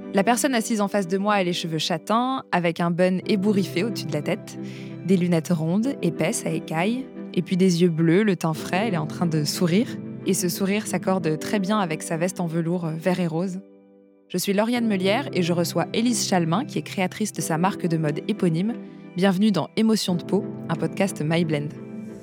La personne assise en face de moi a les cheveux châtains, avec un bun ébouriffé au-dessus de la tête, des lunettes rondes, épaisses à écailles, et puis des yeux bleus, le teint frais, elle est en train de sourire. Et ce sourire s'accorde très bien avec sa veste en velours vert et rose. Je suis Lauriane Meulière et je reçois Élise Chalmin, qui est créatrice de sa marque de mode éponyme. Bienvenue dans Émotion de peau, un podcast MyBlend.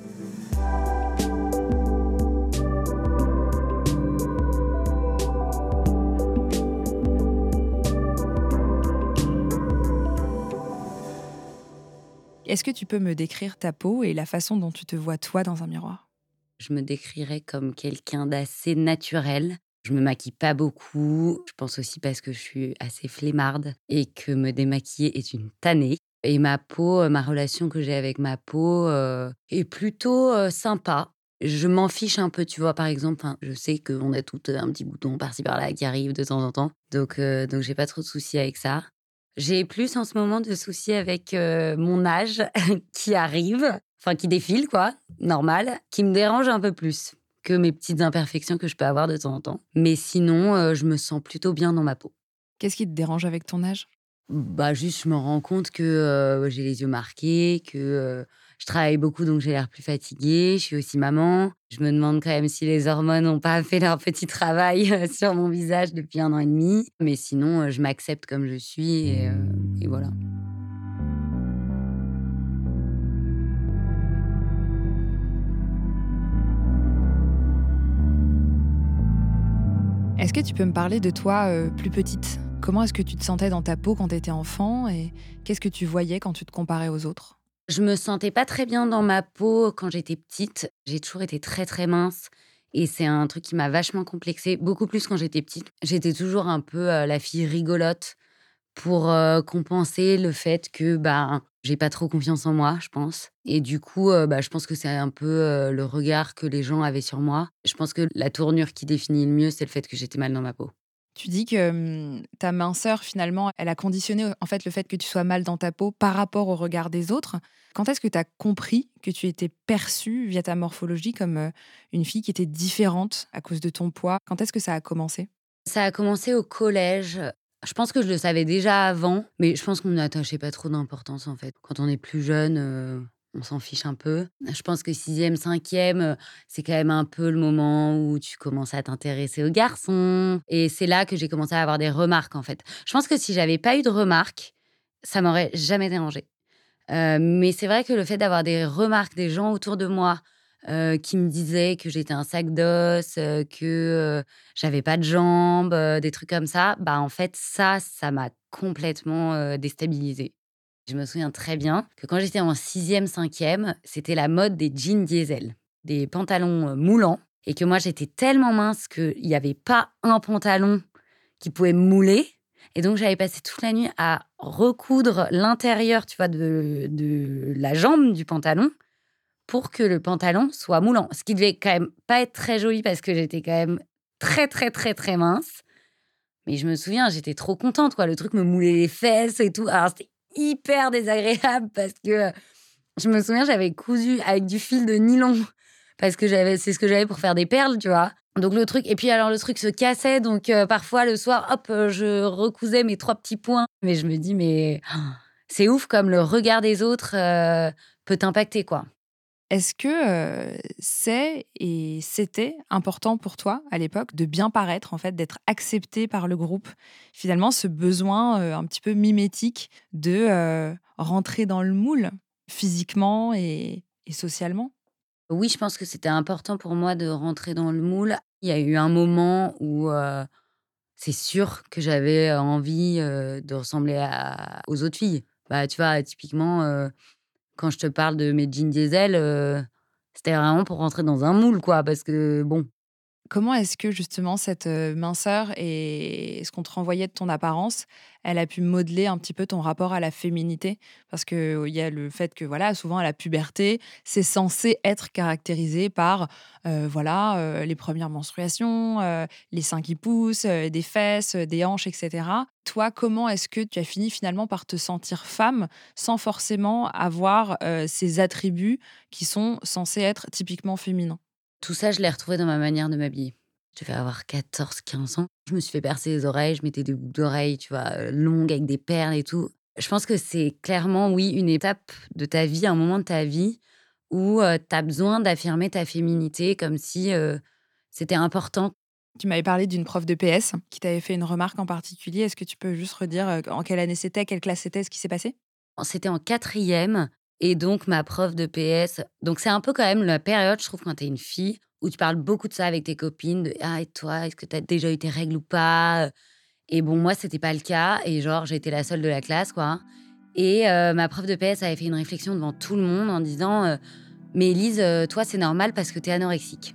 Est-ce que tu peux me décrire ta peau et la façon dont tu te vois toi dans un miroir ? Je me décrirais comme quelqu'un d'assez naturel. Je me maquille pas beaucoup. Je pense aussi parce que je suis assez flemmarde et que me démaquiller est une tannée. Et ma peau, ma relation que j'ai avec ma peau est plutôt sympa. Je m'en fiche un peu, tu vois, par exemple, je sais qu'on a toutes un petit bouton par-ci par-là qui arrive de temps en temps. Donc j'ai pas trop de soucis avec ça. J'ai plus en ce moment de soucis avec mon âge qui arrive, enfin qui défile quoi, normal, qui me dérange un peu plus que mes petites imperfections que je peux avoir de temps en temps. Mais sinon, je me sens plutôt bien dans ma peau. Qu'est-ce qui te dérange avec ton âge ? Bah, juste, je me rends compte que, j'ai les yeux marqués, que, je travaille beaucoup donc j'ai l'air plus fatiguée. Je suis aussi maman. Je me demande quand même si les hormones n'ont pas fait leur petit travail, sur mon visage depuis 1 an et demi. Mais sinon, je m'accepte comme je suis et voilà. Est-ce que tu peux me parler de toi plus petite ? Comment est-ce que tu te sentais dans ta peau quand tu étais enfant et qu'est-ce que tu voyais quand tu te comparais aux autres ? Je me sentais pas très bien dans ma peau quand j'étais petite. J'ai toujours été très, très mince et c'est un truc qui m'a vachement complexée, beaucoup plus quand j'étais petite. J'étais toujours un peu, la fille rigolote pour, compenser le fait que, j'ai pas trop confiance en moi, je pense et du coup, je pense que c'est un peu, le regard que les gens avaient sur moi. Je pense que la tournure qui définit le mieux, c'est le fait que j'étais mal dans ma peau. Tu dis que ta minceur, finalement, elle a conditionné en fait le fait que tu sois mal dans ta peau par rapport au regard des autres. Quand est-ce que tu as compris que tu étais perçue via ta morphologie comme une fille qui était différente à cause de ton poids ? Quand est-ce que ça a commencé ? Ça a commencé au collège. Je pense que je le savais déjà avant, mais je pense qu'on n'attachait pas trop d'importance, en fait. Quand on est plus jeune, on s'en fiche un peu. Je pense que sixième, cinquième, c'est quand même un peu le moment où tu commences à t'intéresser aux garçons et c'est là que j'ai commencé à avoir des remarques, en fait. Je pense que si j'avais pas eu de remarques, ça m'aurait jamais dérangée. Mais c'est vrai que le fait d'avoir des remarques des gens autour de moi, qui me disaient que j'étais un sac d'os, que, j'avais pas de jambes, des trucs comme ça, en fait, ça m'a complètement, déstabilisée. Je me souviens très bien que quand j'étais en sixième, cinquième, c'était la mode des jeans diesel, des pantalons, moulants et que moi, j'étais tellement mince qu'il y avait pas un pantalon qui pouvait me mouler et donc j'avais passé toute la nuit à recoudre l'intérieur, tu vois, de la jambe du pantalon pour que le pantalon soit moulant. Ce qui devait quand même pas être très joli parce que j'étais quand même très, très, très, très mince. Mais je me souviens, j'étais trop contente, quoi. Le truc me moulait les fesses et tout. Alors c'était hyper désagréable parce que, je me souviens, j'avais cousu avec du fil de nylon parce que c'est ce que j'avais pour faire des perles, tu vois? Donc le truc et puis alors le truc se cassait donc parfois le soir, hop, je recousais mes 3 petits points. Mais je me dis: «Mais c'est ouf comme le regard des autres, peut t'impacter, quoi». Est-ce que c'était important pour toi, à l'époque, de bien paraître, en fait, d'être acceptée par le groupe? Finalement, ce besoin, un petit peu mimétique de, rentrer dans le moule, physiquement et socialement? Oui, je pense que c'était important pour moi de rentrer dans le moule. Il y a eu un moment où, c'est sûr que j'avais envie, de ressembler aux autres filles. Bah, tu vois, typiquement, quand je te parle de mes jeans diesel, c'était vraiment pour rentrer dans un moule, quoi, parce que bon. Comment est-ce que justement cette, minceur et ce qu'on te renvoyait de ton apparence, elle a pu modeler un petit peu ton rapport à la féminité? Parce qu'il y a le fait que, voilà, souvent à la puberté, c'est censé être caractérisé par, voilà, les premières menstruations, les seins qui poussent, des fesses, des hanches et cetera. Toi, comment est-ce que tu as fini finalement par te sentir femme sans forcément avoir, ces attributs qui sont censés être typiquement féminins? Tout ça, je l'ai retrouvé dans ma manière de m'habiller. Je devais avoir 14, 15 ans. Je me suis fait percer les oreilles, je mettais des boucles d'oreilles, tu vois, longues avec des perles et tout. Je pense que c'est clairement, oui, une étape de ta vie, un moment de ta vie où, tu as besoin d'affirmer ta féminité comme si, c'était important. Tu m'avais parlé d'une prof de PS qui t'avait fait une remarque en particulier. Est-ce que tu peux juste redire, en quelle année c'était, quelle classe c'était, ce qui s'est passé? C'était en quatrième et donc ma prof de PS donc c'est un peu quand même la période, je trouve, quand tu es une fille, où tu parles beaucoup de ça avec tes copines, de: «Ah et toi, est-ce que tu as déjà eu tes règles ou pas?» Et bon, moi, c'était pas le cas et genre, j'étais la seule de la classe, quoi. Et ma prof de PS avait fait une réflexion devant tout le monde en disant, «Mais Élise, toi, c'est normal parce que tu es anorexique».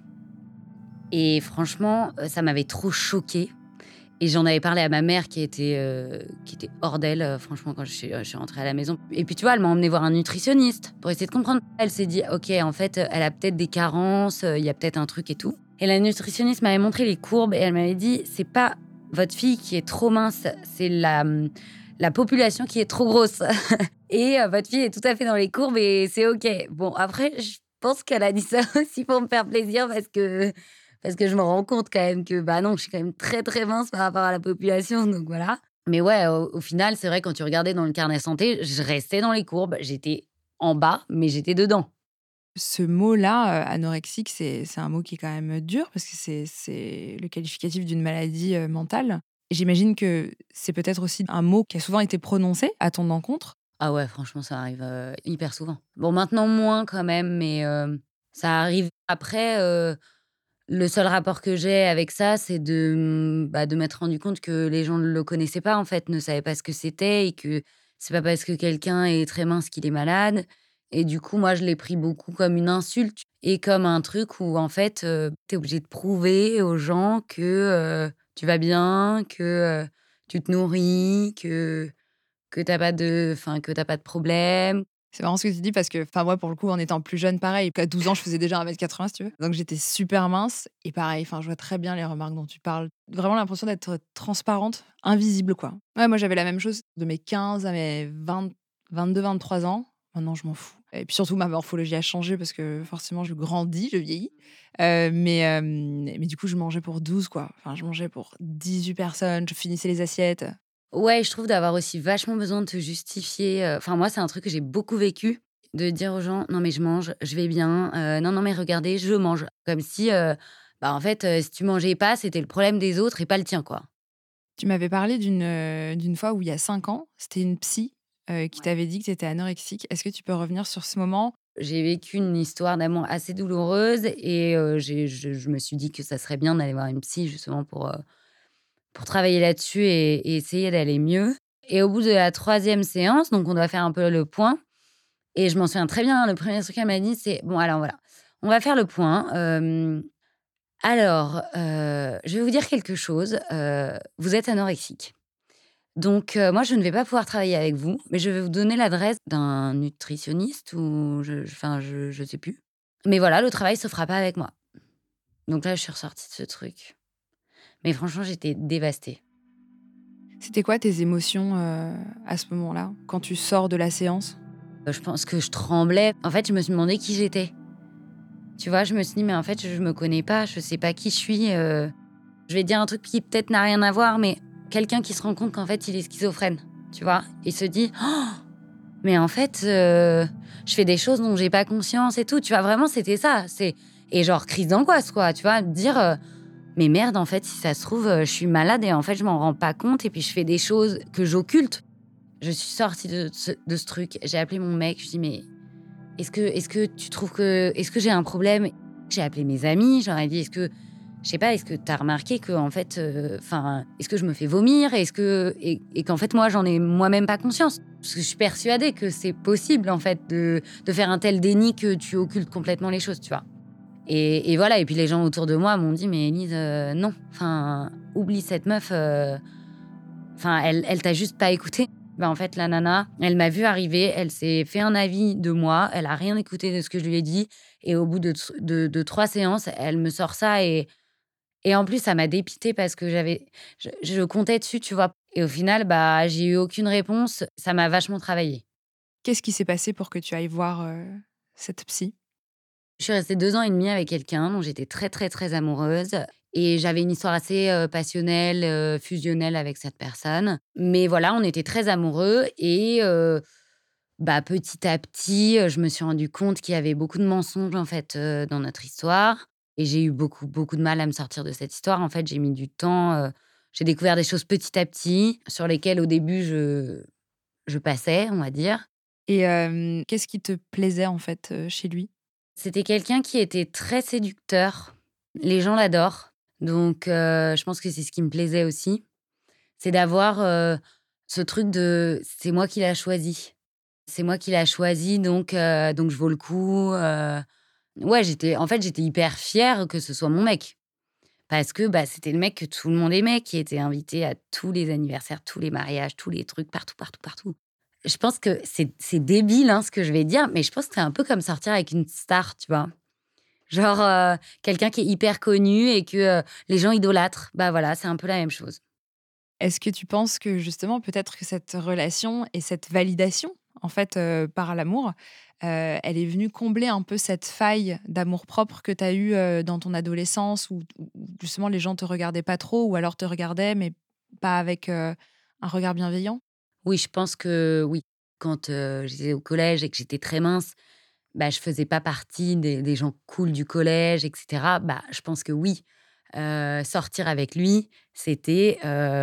Et franchement, ça m'avait trop choquée et j'en avais parlé à ma mère qui était hors d'elle, franchement, quand je suis rentrée à la maison. Et puis, tu vois, elle m'a emmenée voir un nutritionniste pour essayer de comprendre. Elle s'est dit: «OK, en fait, elle a peut-être des carences, il y a peut-être un truc et tout». Et la nutritionniste m'avait montré les courbes et elle m'avait dit: «C'est pas votre fille qui est trop mince, c'est la population qui est trop grosse et votre fille est tout à fait dans les courbes et c'est OK». Bon, après, je pense qu'elle a dit ça aussi pour me faire plaisir parce que je me rends compte quand même que, bah, non, je suis quand même très, très mince par rapport à la population, donc voilà. Mais ouais, au final, c'est vrai, quand tu regardais dans le carnet santé, je restais dans les courbes. J'étais en bas, mais j'étais dedans. Ce mot-là, anorexique, c'est un mot qui est quand même dur parce que c'est le qualificatif d'une maladie, mentale. Et j'imagine que c'est peut-être aussi un mot qui a souvent été prononcé à ton encontre? Ah ouais, franchement, ça arrive, hyper souvent. Bon, maintenant moins quand même, mais ça arrive. Après, le seul rapport que j'ai avec ça, c'est de m'être rendu compte que les gens ne le connaissaient pas, en fait, ne savaient pas ce que c'était et que c'est pas parce que quelqu'un est très mince qu'il est malade. Et du coup, moi, je l'ai pris beaucoup comme une insulte et comme un truc où, en fait, tu es obligé de prouver aux gens que, tu vas bien, que, tu te nourris, que t'as pas de que t'as pas de problème. C'est marrant ce que tu dis parce que, enfin, moi, pour le coup, en étant plus jeune, pareil, à 12 ans, je faisais déjà 1,80 m si tu veux. Donc j'étais super mince et pareil, enfin, je vois très bien les remarques dont tu parles. Vraiment l'impression d'être transparente, invisible, quoi. Ouais, moi, j'avais la même chose de mes 15 à mes 22, 23 ans. Maintenant, je m'en fous. Et puis surtout, ma morphologie a changé parce que forcément, je grandis, je vieillis. Mais du coup, je mangeais pour 12, quoi. Enfin, je mangeais pour 18 personnes, je finissais les assiettes. Ouais, je trouve d'avoir aussi vachement besoin de te justifier, enfin moi, c'est un truc que j'ai beaucoup vécu, de dire aux gens: «Non mais je mange, je vais bien, non, non mais regardez, je mange». Comme si, bah, en fait, si tu mangeais pas, c'était le problème des autres et pas le tien, quoi. Tu m'avais parlé d'une fois où il y a 5 ans, c'était une psy, qui Ouais. t'avait dit que tu étais anorexique. Est-ce que tu peux revenir sur ce moment? J'ai vécu une histoire d'amour assez douloureuse et je me suis dit que ça serait bien d'aller voir une psy justement pour travailler là-dessus et essayer d'aller mieux. Et au bout de la troisième séance, donc on doit faire un peu le point. Et je m'en souviens très bien, le premier truc qu'elle m'a dit, c'est: «Bon alors voilà, on va faire le point, alors, je vais vous dire quelque chose, vous êtes anorexique. Donc moi je ne vais pas pouvoir travailler avec vous, mais je vais vous donner l'adresse d'un nutritionniste ou je sais plus. Mais voilà, le travail se fera pas avec moi». Donc là, je suis ressortie de ce truc. Mais franchement, j'étais dévastée. C'était quoi tes émotions, à ce moment-là, quand tu sors de la séance? Je pense que je tremblais. En fait, je me suis demandé qui j'étais. Tu vois? Je me suis dit: «Mais en fait, je me connais pas, je sais pas qui je suis». Je vais dire un truc qui peut-être n'a rien à voir, mais quelqu'un qui se rend compte qu'en fait, il est schizophrène, tu vois? Il se dit: «Oh, mais en fait, je fais des choses dont j'ai pas conscience et tout», tu vois? Vraiment, c'était ça, et genre crise d'angoisse, quoi, tu vois? De dire, «Mais merde, en fait, si ça se trouve, je suis malade et en fait, je m'en rends pas compte et puis je fais des choses que j'occulte». Je suis sortie de ce truc, j'ai appelé mon mec, je lui dis: «Mais est-ce que tu trouves que est-ce que j'ai un problème?» J'ai appelé mes amis, j'aurais dit: «Est-ce que je sais pas, est-ce que tu as remarqué qu'en fait, est-ce que je me fais vomir? Est-ce que et qu'en fait, moi, j'en ai moi-même pas conscience?» Parce que je suis persuadée que c'est possible, en fait, de faire un tel déni que tu occultes complètement les choses, tu vois? Et voilà, et puis les gens autour de moi m'ont dit: «Mais Élise, non, oublie cette meuf, elle t'a juste pas écoutée». Bah, en fait, la nana, elle m'a vue arriver, elle s'est fait un avis de moi, elle a rien écouté de ce que je lui ai dit et au bout de 3 séances, elle me sort ça et en plus, ça m'a dépitée parce que je comptais dessus, tu vois? Et au final, bah, j'ai eu aucune réponse. Ça m'a vachement travaillée. Qu'est-ce qui s'est passé pour que tu ailles voir, cette psy? Je suis restée 2 ans et demi avec quelqu'un dont j'étais très, très, très amoureuse et j'avais une histoire assez, passionnelle, fusionnelle avec cette personne. Mais voilà, on était très amoureux et petit à petit, je me suis rendu compte qu'il y avait beaucoup de mensonges, en fait, dans notre histoire et j'ai eu beaucoup, beaucoup de mal à me sortir de cette histoire. En fait, j'ai mis du temps, j'ai découvert des choses petit à petit sur lesquelles, au début, je passais, on va dire. Et qu'est-ce qui te plaisait, en fait, chez lui? C'était quelqu'un qui était très séducteur. Les gens l'adorent, donc je pense que c'est ce qui me plaisait aussi. C'est d'avoir, ce truc de: «C'est moi qui l'a choisi. C'est moi qui l'a choisi, donc je vaux le coup», ouais, j'étais hyper fière que ce soit mon mec. Parce que, c'était le mec que tout le monde aimait, qui était invité à tous les anniversaires, tous les mariages, tous les trucs, partout, partout, partout. Je pense que c'est débile, hein, ce que je vais dire, mais je pense que c'est un peu comme sortir avec une star, tu vois? Genre, quelqu'un qui est hyper connu et que, les gens idolâtrent. Bah, voilà, c'est un peu la même chose. Est-ce que tu penses que justement, peut-être que cette relation et cette validation, en fait, par l'amour, elle est venue combler un peu cette faille d'amour-propre que tu as eue, dans ton adolescence où justement les gens te regardaient pas trop ou alors te regardaient mais pas avec, un regard bienveillant? Oui, je pense que oui. Quand, j'étais au collège et que j'étais très mince, je faisais pas partie des gens cool du collège et cetera. Je pense que oui. Sortir avec lui, c'était,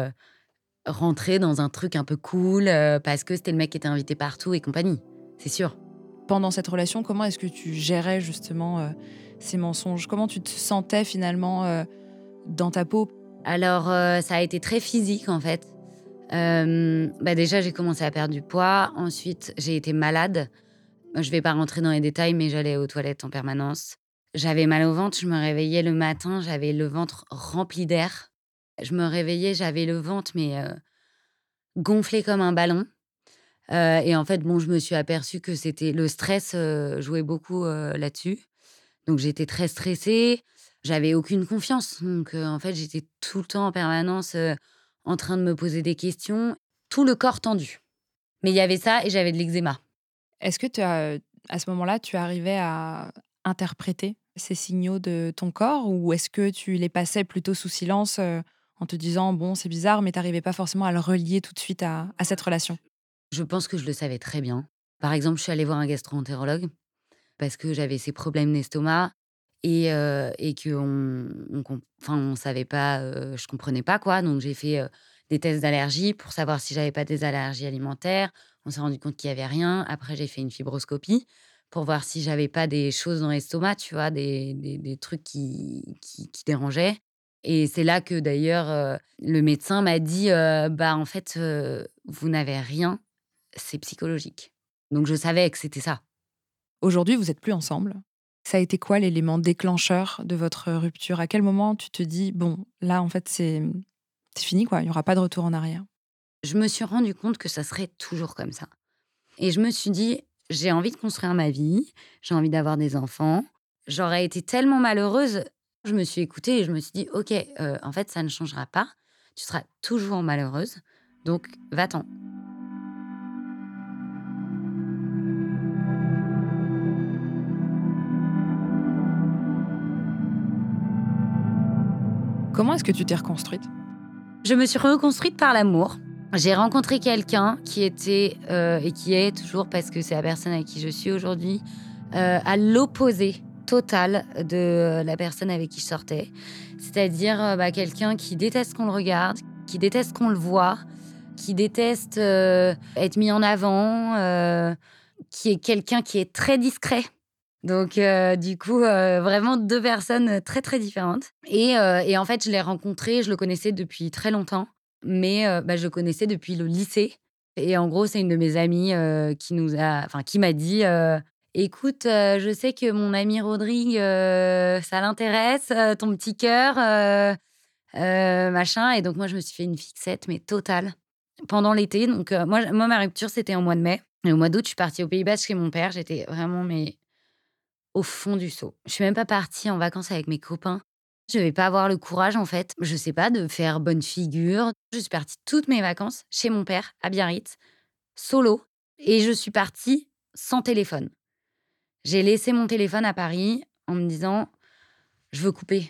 rentrer dans un truc un peu cool, parce que c'était le mec qui était invité partout et compagnie. C'est sûr. Pendant cette relation, comment est-ce que tu gérais justement, ces mensonges? Comment tu te sentais finalement, dans ta peau? Alors, ça a été très physique, en fait. Déjà, j'ai commencé à perdre du poids. Ensuite, j'ai été malade. Je vais pas rentrer dans les détails, mais j'allais aux toilettes en permanence. J'avais mal au ventre, je me réveillais le matin, j'avais le ventre rempli d'air. Je me réveillais, j'avais le ventre, mais gonflé comme un ballon. Et en fait, bon, je me suis aperçue que c'était le stress, jouait beaucoup, là-dessus. Donc j'étais très stressée, j'avais aucune confiance. Donc en fait, j'étais tout le temps en permanence, en train de me poser des questions, tout le corps tendu. Mais il y avait ça et j'avais de l'eczéma. Est-ce que tu as, à ce moment-là, tu arrivais à interpréter ces signaux de ton corps ou est-ce que tu les passais plutôt sous silence, en te disant: «Bon, c'est bizarre», mais tu arrivais pas forcément à le relier tout de suite à cette relation? Je pense que je le savais très bien. Par exemple, je suis allée voir un gastro-entérologue parce que j'avais ces problèmes d'estomac et on savait pas, je comprenais pas, quoi. Donc j'ai fait, des tests d'allergie pour savoir si j'avais pas des allergies alimentaires. On s'est rendu compte qu'il y avait rien. Après, j'ai fait une fibroscopie pour voir si j'avais pas des choses dans l'estomac, tu vois? Des trucs qui dérangeaient et c'est là que d'ailleurs, le médecin m'a dit, en fait, vous n'avez rien, c'est psychologique. Donc je savais que c'était ça. Aujourd'hui, vous êtes plus ensemble. Ça a été quoi l'élément déclencheur de votre rupture? À quel moment tu te dis: «Bon, là, en fait, c'est fini, quoi, il y aura pas de retour en arrière»? Je me suis rendu compte que ça serait toujours comme ça et je me suis dit: «J'ai envie de construire ma vie, j'ai envie d'avoir des enfants». J'aurais été tellement malheureuse, je me suis écoutée et je me suis dit: «OK, en fait, ça ne changera pas. Tu seras toujours malheureuse, donc va-t'en». Comment est-ce que tu t'es reconstruite? Je me suis reconstruite par l'amour. J'ai rencontré quelqu'un qui était, et qui est toujours parce que c'est la personne avec qui je suis aujourd'hui, à l'opposé total de la personne avec qui je sortais. C'est-à-dire, quelqu'un qui déteste qu'on le regarde, qui déteste qu'on le voit, qui déteste, être mis en avant, qui est quelqu'un qui est très discret. Donc du coup, vraiment 2 personnes, très, très différentes et en fait, je l'ai rencontré, je le connaissais depuis très longtemps, mais je le connaissais depuis le lycée et en gros, c'est une de mes amies, qui m'a dit, «Écoute, je sais que mon ami Rodrigue, ça l'intéresse, ton petit cœur, machin» et donc moi, je me suis fait une fixette, mais totale, pendant l'été. Donc moi, ma rupture, c'était en mois de mai et au mois d'août, je suis partie aux Pays-Bas chez mon père. J'étais vraiment mais au fond du seau. Je suis même pas partie en vacances avec mes copains. Je vais pas avoir le courage, en fait, je sais pas, de faire bonne figure. Je suis partie toutes mes vacances chez mon père à Biarritz, solo et je suis partie sans téléphone. J'ai laissé mon téléphone à Paris en me disant: «Je veux couper.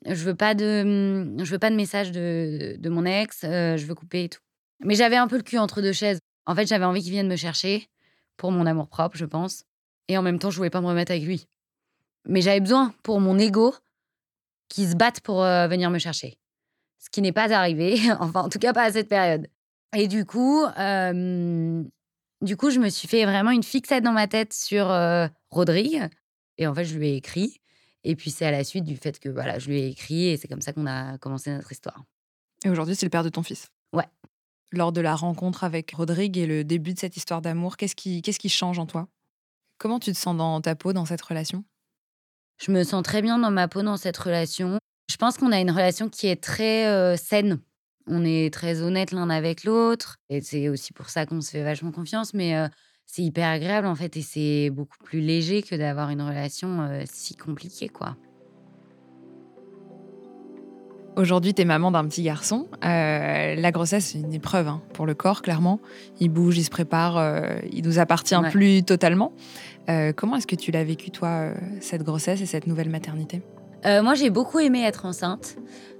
Je veux pas de message de mon ex, je veux couper et tout. Mais j'avais un peu le cul entre 2 chaises. En fait, j'avais envie qu'il vienne me chercher pour mon amour-propre, je pense et en même temps, je voulais pas me remettre avec lui. Mais j'avais besoin pour mon ego qu'il se batte pour, venir me chercher. Ce qui n'est pas arrivé, enfin, en tout cas, pas à cette période et du coup, je me suis fait vraiment une fixette dans ma tête sur, Rodrigue et en fait, je lui ai écrit et puis c'est à la suite du fait que, voilà, je lui ai écrit et c'est comme ça qu'on a commencé notre histoire. Et aujourd'hui, c'est le père de ton fils. Ouais. Lors de la rencontre avec Rodrigue et le début de cette histoire d'amour, qu'est-ce qui change en toi? Comment tu te sens dans ta peau dans cette relation? Je me sens très bien dans ma peau dans cette relation. Je pense qu'on a une relation qui est très, saine. On est très honnêtes l'un avec l'autre et c'est aussi pour ça qu'on se fait vachement confiance, mais c'est hyper agréable, en fait et c'est beaucoup plus léger que d'avoir une relation, si compliquée, quoi. Aujourd'hui, tu es maman d'un petit garçon. La grossesse, c'est une épreuve, hein, pour le corps, clairement. Il bouge, il se prépare, il nous appartient Ouais. plus totalement. Comment est-ce que tu l'as vécu, toi, cette grossesse et cette nouvelle maternité? Moi, j'ai beaucoup aimé être enceinte.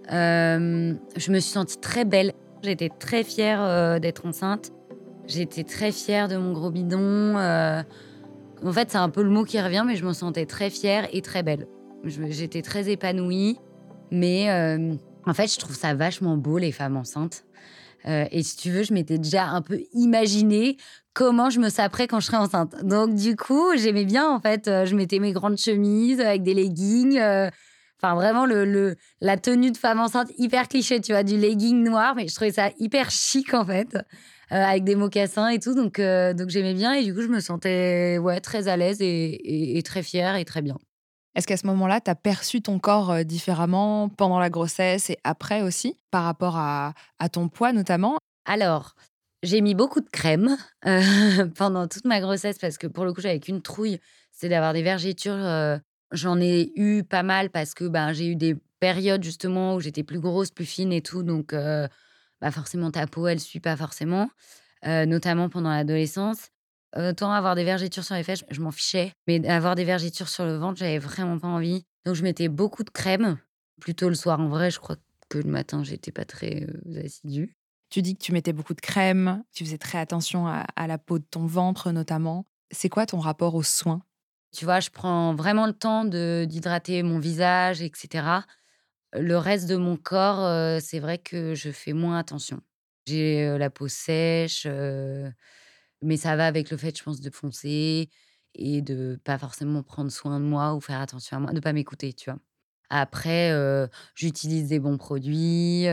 Je me suis sentie très belle. J'étais très fière, d'être enceinte. J'étais très fière de mon gros bidon, en fait, c'est un peu le mot qui revient, mais je me sentais très fière et très belle. J'étais très épanouie, mais en fait, je trouve ça vachement beau les femmes enceintes, et si tu veux, je m'étais déjà un peu imaginé comment je me saperais quand je serais enceinte. Donc du coup, j'aimais bien en fait, je mettais mes grandes chemises avec des leggings, enfin vraiment la tenue de femme enceinte hyper cliché, tu vois? Du legging noir, mais je trouvais ça hyper chic en fait, avec des mocassins et tout donc j'aimais bien et du coup, je me sentais, ouais, très à l'aise et très fière et très bien. Est-ce qu'à ce moment-là, tu as perçu ton corps, différemment pendant la grossesse et après aussi, par rapport à ton poids notamment? Alors, j'ai mis beaucoup de crème, pendant toute ma grossesse parce que pour le coup, j'avais qu'une trouille, c'est d'avoir des vergetures, j'en ai eu pas mal parce que, ben, j'ai eu des périodes justement où j'étais plus grosse, plus fine et tout donc bah, forcément ta peau elle suit pas forcément, notamment pendant l'adolescence. Autant avoir des vergetures sur les fesses, je m'en fichais, mais avoir des vergetures sur le ventre, j'avais vraiment pas envie. Donc je mettais beaucoup de crème, plutôt le soir. En vrai, je crois que le matin, j'étais pas très, assidue. Tu dis que tu mettais beaucoup de crème, tu faisais très attention à la peau de ton ventre notamment. C'est quoi ton rapport aux soins? Tu vois, je prends vraiment le temps d'hydrater mon visage et cetera. Le reste de mon corps, c'est vrai que je fais moins attention. J'ai, la peau sèche, mais ça va avec le fait, je pense, de foncer et de pas forcément prendre soin de moi ou faire attention à moi, de pas m'écouter, tu vois? Après, j'utilise des bons produits,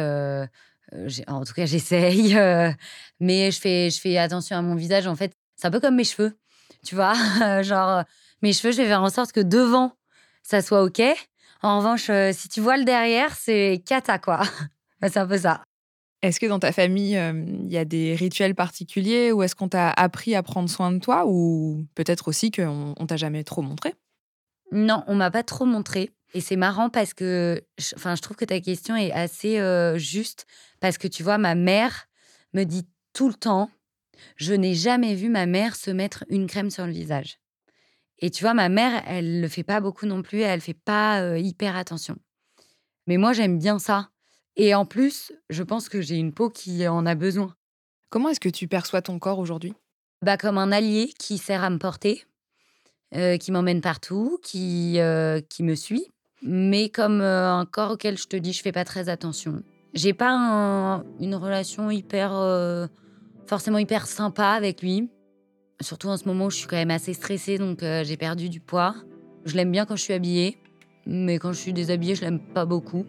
en tout cas j'essaye, mais je fais attention à mon visage, en fait. C'est un peu comme mes cheveux, tu vois? Genre, mes cheveux, je vais faire en sorte que devant, ça soit OK. En revanche, si tu vois le derrière, c'est cata, quoi. Bah, c'est un peu ça. Est-ce que dans ta famille, il y a des rituels particuliers ou est-ce qu'on t'a appris à prendre soin de toi ou peut-être aussi qu'on t'a jamais trop montré? Non, on m'a pas trop montré et c'est marrant parce que je trouve que ta question est assez, juste parce que tu vois, ma mère me dit tout le temps: «Je n'ai jamais vu ma mère se mettre une crème sur le visage» et tu vois, ma mère, elle le fait pas beaucoup non plus, elle fait pas, hyper attention. Mais moi, j'aime bien ça et en plus, je pense que j'ai une peau qui en a besoin. Comment est-ce que tu perçois ton corps aujourd'hui? Bah, comme un allié qui sert à me porter, qui m'emmène partout, qui me suit, mais comme, un corps auquel je te dis, je fais pas très attention. J'ai pas une relation hyper, forcément hyper sympa avec lui, surtout en ce moment où je suis quand même assez stressée donc j'ai perdu du poids. Je l'aime bien quand je suis habillée, mais quand je suis déshabillée, je l'aime pas beaucoup.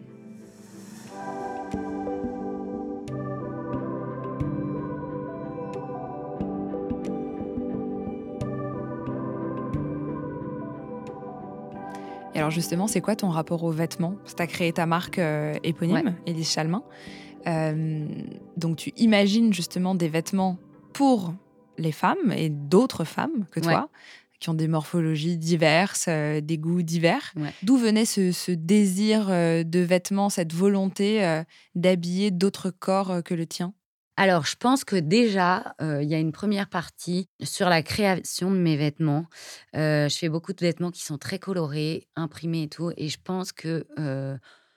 Et alors justement, c'est quoi ton rapport aux vêtements? Parce que tu as créé ta marque, Ouais. éponyme, Élise Chalmin. Donc tu imagines justement des vêtements pour les femmes et d'autres femmes que Ouais, toi, qui ont des morphologies diverses, des goûts divers. ouais. D'où venait ce désir, de vêtements, cette volonté, d'habiller d'autres corps, que le tien? Alors, je pense que déjà, il y a une première partie sur la création de mes vêtements. Je fais beaucoup de vêtements qui sont très colorés, imprimés et tout et je pense que,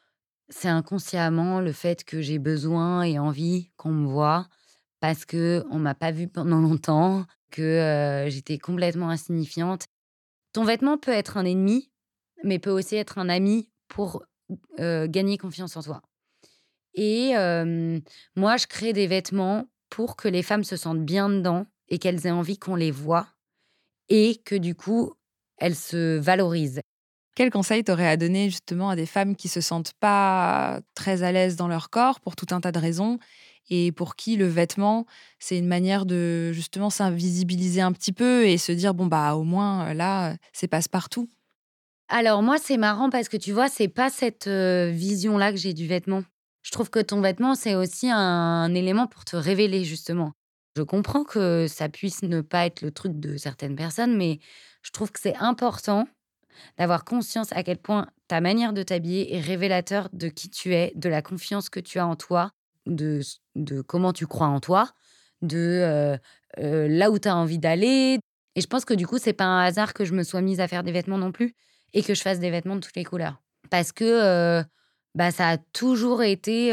c'est inconsciemment le fait que j'ai besoin et envie qu'on me voie parce qu'on m'a pas vue pendant longtemps, que, j'étais complètement insignifiante. Ton vêtement peut être un ennemi, mais peut aussi être un ami pour, gagner confiance en toi. Et moi, je crée des vêtements pour que les femmes se sentent bien dedans et qu'elles aient envie qu'on les voie et que du coup, elles se valorisent. Quel conseil t'aurais à donner justement à des femmes qui se sentent pas très à l'aise dans leur corps pour tout un tas de raisons et pour qui le vêtement, c'est une manière de justement s'invisibiliser un petit peu et se dire: «Bon, bah, au moins, là, c'est passe-partout». Alors moi, c'est marrant parce que tu vois, c'est pas cette, vision-là que j'ai du vêtement. Je trouve que ton vêtement, c'est aussi un élément pour te révéler justement. Je comprends que ça puisse ne pas être le truc de certaines personnes, mais je trouve que c'est important d'avoir conscience à quel point ta manière de t'habiller est révélateur de qui tu es, de la confiance que tu as en toi, de comment tu crois en toi, de, là où tu as envie d'aller. Et je pense que du coup, c'est pas un hasard que je me sois mise à faire des vêtements non plus et que je fasse des vêtements de toutes les couleurs. Parce que, bah, ça a toujours été,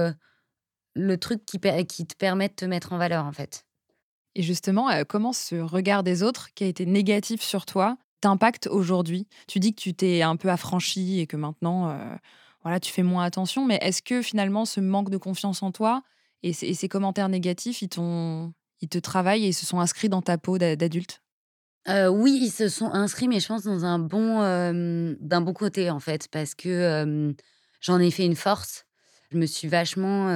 le truc qui te permet de te mettre en valeur, en fait. Et justement, comment ce regard des autres qui a été négatif sur toi t'impacte aujourd'hui? Tu dis que tu t'es un peu affranchie et que maintenant, voilà, tu fais moins attention, mais est-ce que finalement ce manque de confiance en toi et ces commentaires négatifs, ils te travaillent et ils se sont inscrits dans ta peau d'adulte? Oui, ils se sont inscrits, mais je pense dans d'un bon côté, en fait, parce que, j'en ai fait une force. Je me suis vachement,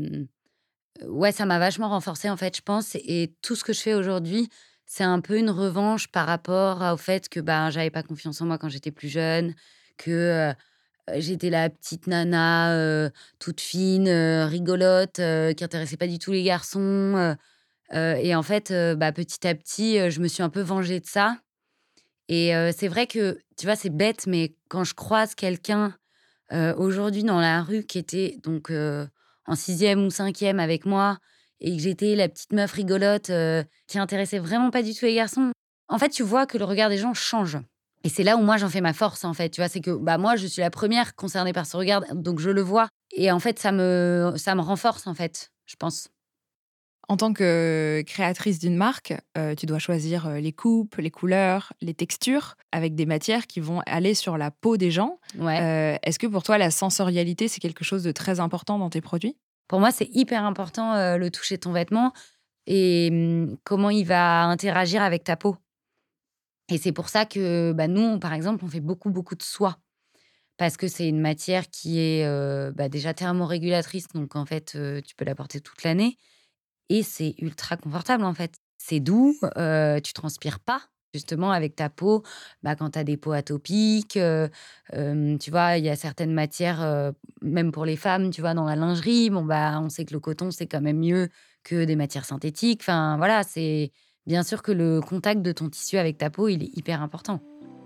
ouais, ça m'a vachement renforcée, en fait, je pense et tout ce que je fais aujourd'hui, c'est un peu une revanche par rapport au fait que, ben, j'avais pas confiance en moi quand j'étais plus jeune, que, j'étais la petite nana, toute fine, rigolote, qui intéressait pas du tout les garçons, et en fait, bah, petit à petit, je me suis un peu vengée de ça et c'est vrai que, tu vois, c'est bête, mais quand je croise quelqu'un, aujourd'hui dans la rue qui était donc, en sixième ou cinquième avec moi et que j'étais la petite meuf rigolote, qui intéressait vraiment pas du tout les garçons, en fait, tu vois que le regard des gens change et c'est là où moi j'en fais ma force, en fait, tu vois? C'est que, bah, moi, je suis la première concernée par ce regard, donc je le vois et en fait, ça me renforce, en fait, je pense. En tant que créatrice d'une marque, tu dois choisir, les coupes, les couleurs, les textures avec des matières qui vont aller sur la peau des gens. Ouais. Est-ce que pour toi la sensorialité, c'est quelque chose de très important dans tes produits? Pour moi, c'est hyper important, le toucher de ton vêtement et comment il va interagir avec ta peau et c'est pour ça que, bah, nous, par exemple, on fait beaucoup, beaucoup de soie parce que c'est une matière qui est, bah, déjà thermorégulatrice donc en fait, tu peux la porter toute l'année et c'est ultra confortable, en fait. C'est doux, tu transpires pas, justement avec ta peau, bah, quand tu as des peaux atopiques, tu vois? Il y a certaines matières, même pour les femmes, tu vois? Dans la lingerie, bon, bah, on sait que le coton, c'est quand même mieux que des matières synthétiques. Enfin, voilà, c'est bien sûr que le contact de ton tissu avec ta peau, il est hyper important.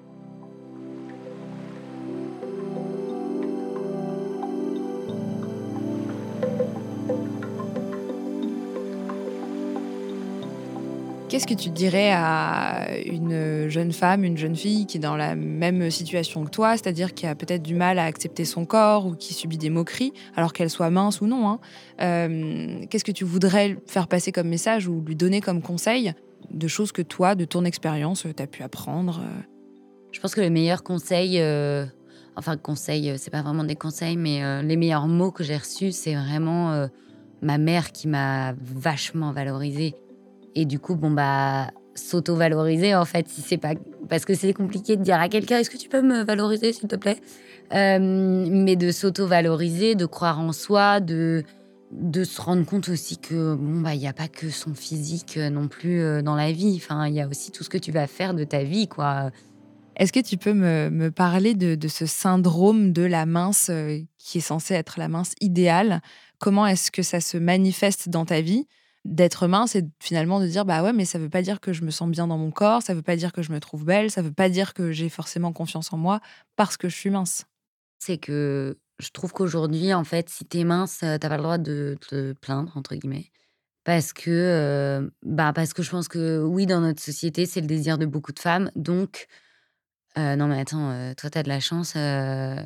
Qu'est-ce que tu dirais à une jeune femme, une jeune fille qui est dans la même situation que toi, c'est-à-dire qui a peut-être du mal à accepter son corps ou qui subit des moqueries, alors qu'elle soit mince ou non, hein? Qu'est-ce que tu voudrais faire passer comme message ou lui donner comme conseil de choses que toi, de ton expérience, tu as pu apprendre, Je pense que le meilleur conseil, enfin conseil, c'est pas vraiment des conseils, mais les meilleurs mots que j'ai reçus, c'est vraiment, ma mère qui m'a vachement valorisée et du coup, bon, bah, s'auto-valoriser, en fait, si c'est pas parce que c'est compliqué de dire à quelqu'un: «Est-ce que tu peux me valoriser, s'il te plaît?» Mais de s'auto-valoriser, de croire en soi, de se rendre compte aussi que, bon, bah, il y a pas que son physique, non plus, dans la vie. Enfin, il y a aussi tout ce que tu vas faire de ta vie, quoi. Est-ce que tu peux me parler de ce syndrome de la mince, qui est censée être la mince idéale? Comment est-ce que ça se manifeste dans ta vie, d'être mince et finalement de dire: «Bah, ouais, mais ça veut pas dire que je me sens bien dans mon corps, ça veut pas dire que je me trouve belle, ça veut pas dire que j'ai forcément confiance en moi parce que je suis mince». C'est que je trouve qu'aujourd'hui, en fait, si tu es mince, tu pas le droit de te «plaindre» entre guillemets. Parce que, bah, parce que je pense que oui, dans notre société, c'est le désir de beaucoup de femmes. Donc, non mais attends, toi, tu as de la chance,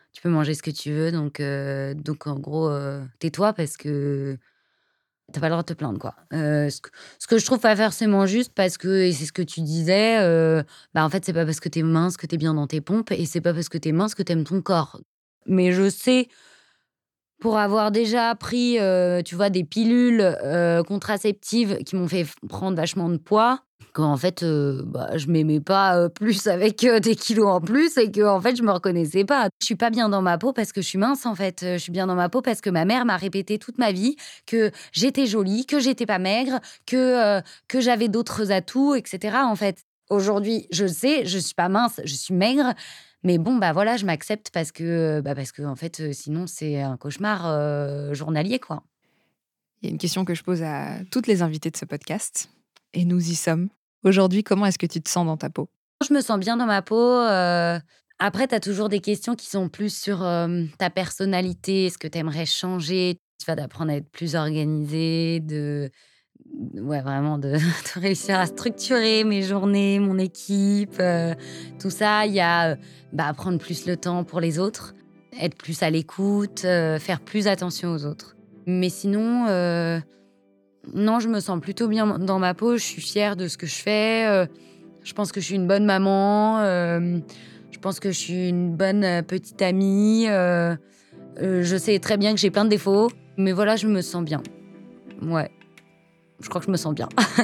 Tu peux manger ce que tu veux, donc en gros, tais-toi parce que tu as pas le droit de te plaindre, quoi. Ce que je trouve pas forcément juste parce que et c'est ce que tu disais, bah, en fait, c'est pas parce que tu es mince que tu es bien dans tes pompes et c'est pas parce que tu es mince que tu aimes ton corps. Mais je sais, pour avoir déjà pris, tu vois, des pilules, contraceptives qui m'ont fait prendre vachement de poids, qu'en fait, bah, je m'aimais pas, plus avec, des kilos en plus et qu'en fait, je me reconnaissais pas. Je suis pas bien dans ma peau parce que je suis mince, en fait, je suis bien dans ma peau parce que ma mère m'a répété toute ma vie que j'étais jolie, que j'étais pas maigre, que j'avais d'autres atouts et cetera, en fait. Aujourd'hui, je le sais, je suis pas mince, je suis maigre, mais bon, bah, voilà, je m'accepte parce que en fait, sinon c'est un cauchemar, journalier, quoi. Il y a une question que je pose à toutes les invitées de ce podcast, et nous y sommes. Aujourd'hui, comment est-ce que tu te sens dans ta peau? Je me sens bien dans ma peau, après tu as toujours des questions qui sont plus sur, ta personnalité, ce que tu aimerais changer, tu vois? D'apprendre à être plus organisée, ouais, vraiment de de réussir à structurer mes journées, mon équipe, tout ça. Il y a, bah, prendre plus le temps pour les autres, être plus à l'écoute, faire plus attention aux autres. Mais sinon, non, je me sens plutôt bien dans ma peau. Je suis fière de ce que je fais, je pense que je suis une bonne maman, je pense que je suis une bonne, petite amie, je sais très bien que j'ai plein de défauts, mais voilà, je me sens bien. Ouais, je crois que je me sens bien.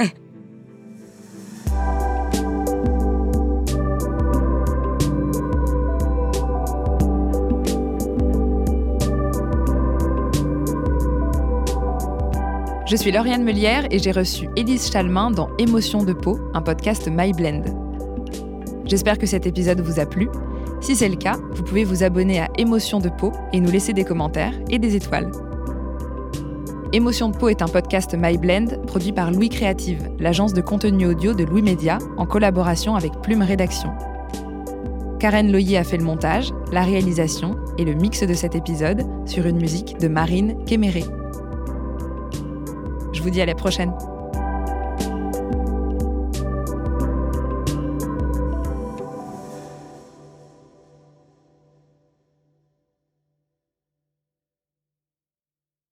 Je suis Lauriane Meulière et j'ai reçu Élise Chalmin dans Émotions de peau, un podcast MyBlend. J'espère que cet épisode vous a plu. Si c'est le cas, vous pouvez vous abonner à Émotions de peau et nous laisser des commentaires et des étoiles. Émotions de peau est un podcast MyBlend produit par Louis Créative, l'agence de contenu audio de Louis Média, en collaboration avec Plume Rédaction. Karen Loyer a fait le montage, la réalisation et le mix de cet épisode sur une musique de Marine Kéméré. Je vous dis à la prochaine.